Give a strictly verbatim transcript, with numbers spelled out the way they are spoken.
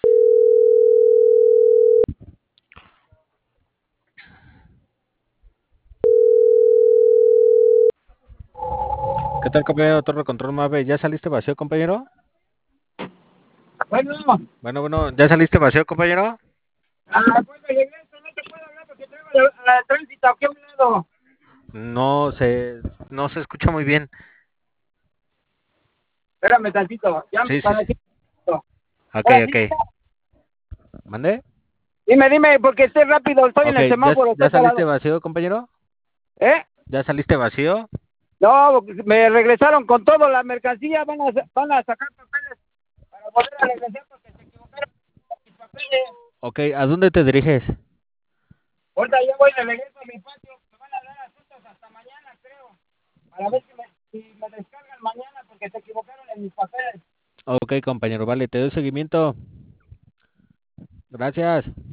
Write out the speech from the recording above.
¿Qué tal, compañero Torre Control Mave? ¿Ya saliste vacío, compañero? Bueno, Bueno, bueno, ¿ya saliste vacío, compañero? ah, cuando regreso no te puedo hablar porque traigo el, el tránsito aquí a un lado. No se, no se escucha muy bien. Espérame tantito, ya Sí, sí, para sí. decir. Ok, Ahora sí, ok. ¿Mande? dime, dime, porque estoy rápido, estoy en Ok, el ¿ya, semáforo, ya estoy saliste parado. vacío, compañero? ¿Eh? ¿Ya saliste vacío? No, me regresaron con todo la mercancía, van a, van a sacar papeles para volver a regresar porque se equivocaron con mis papeles. Ok, ¿a dónde te diriges? Ahorita ya voy de regreso a mi patio, me van a dar asuntos hasta mañana, creo, para ver si me, si me descargan mañana porque se equivocaron en mis papeles. Ok, compañero, vale, te doy seguimiento. Gracias.